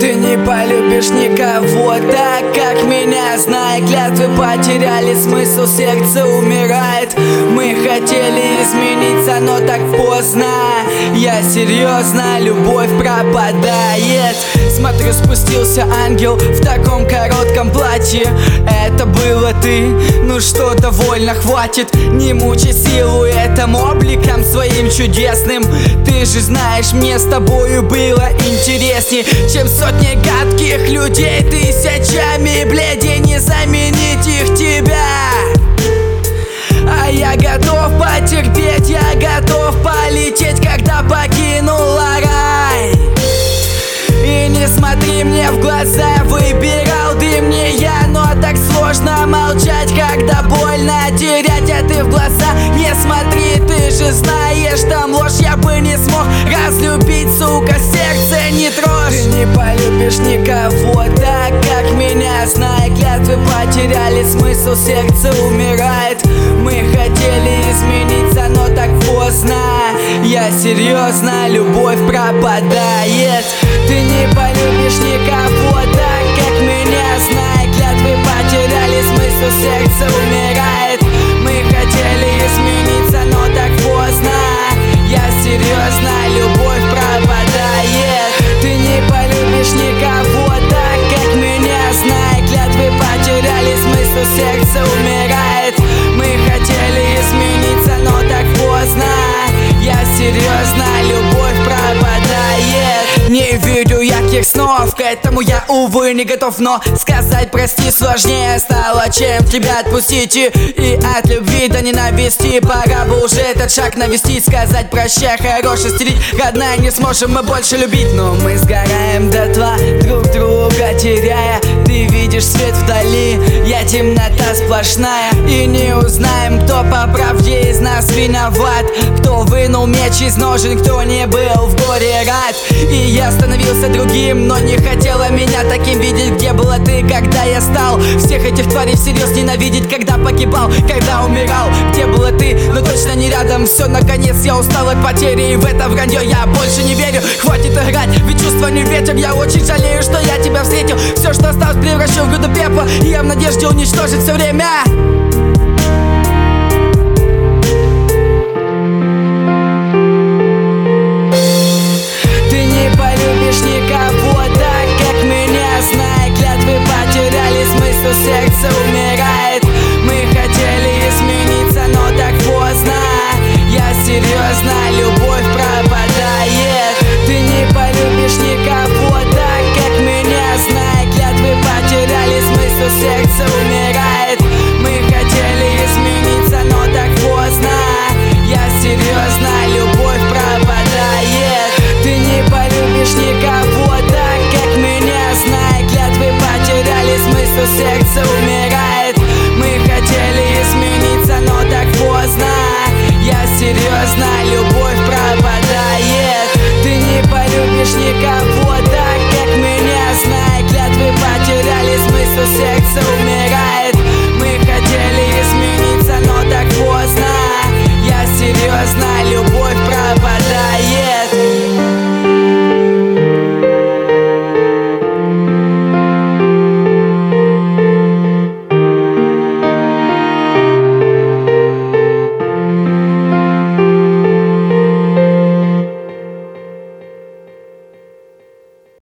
Ты не полюбишь никого так, как меня. Зная клятвы, потеряли смысл, сердце умирает. Мы хотели измениться, но так поздно. Я серьезно, любовь пропадает. Смотрю, спустился ангел в таком коротком платье. Это было ты, ну что, довольно, хватит. Не мучай силуэтом, обликом своим чудесным. Ты же знаешь, мне с тобою было интересней, чем сотни гадких людей. Тысячами бледей, не заменить их тебя. А я готов потерпеть, я готов полететь, когда покинула рай. И не смотри мне в глаза, выбирал ты мне я. Но так сложно молчать, когда больно терять. А ты в глаза не смотри, ты же знаешь, там ложь. Я бы не смог разлюбить, сука, сердце не трожь. Ты не полюбишь никого так, как меня. Зная клятвы, потеряли смысл, сердце умирает. Мы хотели измениться, но так поздно. Я серьезно, любовь пропадает. Ты не полюбишь никого так, как меня. Зная клятвы, потеряли смысл, сердце умирает. Мы хотели измениться, но так поздно. Я серьезно, любовь пропадает. Ты не полюбишь никого так, как меня. Зная клятвы, потеряли смысл, сердце умирает. Мы хотели измениться, но так поздно. Я серьезно, любовь пропадает. Не видю ярких снов, к этому я, увы, не готов. Но сказать прости сложнее стало, чем тебя отпустить. И от любви до ненависти пора бы уже этот шаг навести. Сказать прощай, хороший стелить, родная, не сможем мы больше любить. Но мы сгораем дотла, друг друга теряя. Ты видишь свет вдали, я темнота сплошная. И не узнаем, кто по правде из нас виноват. Кто вынул меч из ножен, кто не был в горе рад. И я становился другим, но не хотела меня таким видеть. Где была ты, когда я стал всех этих тварей всерьез ненавидеть? Когда погибал, когда умирал, где была ты, но точно не рядом. Все, наконец, я устал от потери, и в это вранье я больше не верю. Хватит играть, ведь чувства не ветер. Я очень жалею, что я тебя встретил. Все, что осталось, превращу в груду пепла, и я в надежде уничтожить все время.